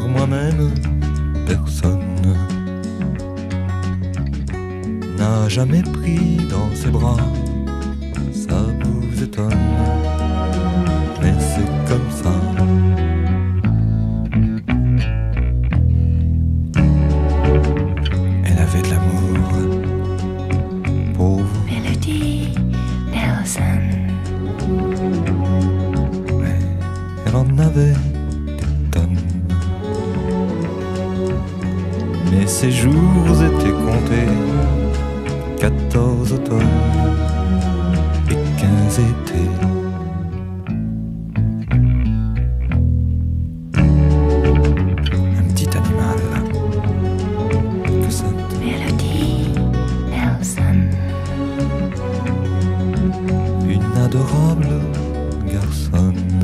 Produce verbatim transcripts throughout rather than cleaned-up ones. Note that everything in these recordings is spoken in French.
moi-même, personne n'a jamais pris dans ses bras. Ça vous étonne, mais c'est comme ça. Elle avait de l'amour pour vous. Mélodie Nelson. Ouais, elle en avait des tonnes. Mais ses jours étaient comptés. Quatorze automnes et quinze étés. Un petit animal que ça. Mélodie Nelson. Une adorable garçonne.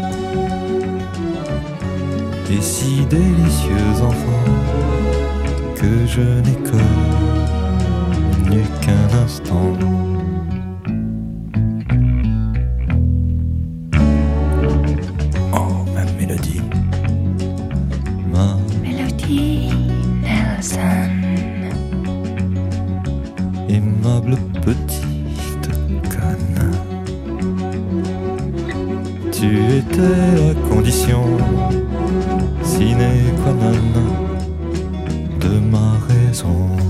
Et si délicieux enfant que je n'ai connu qu'un instant. Oh, ma mélodie, ma Mélodie Nelson. aimable petite conne. Tu étais la condition sine qua non de ma raison.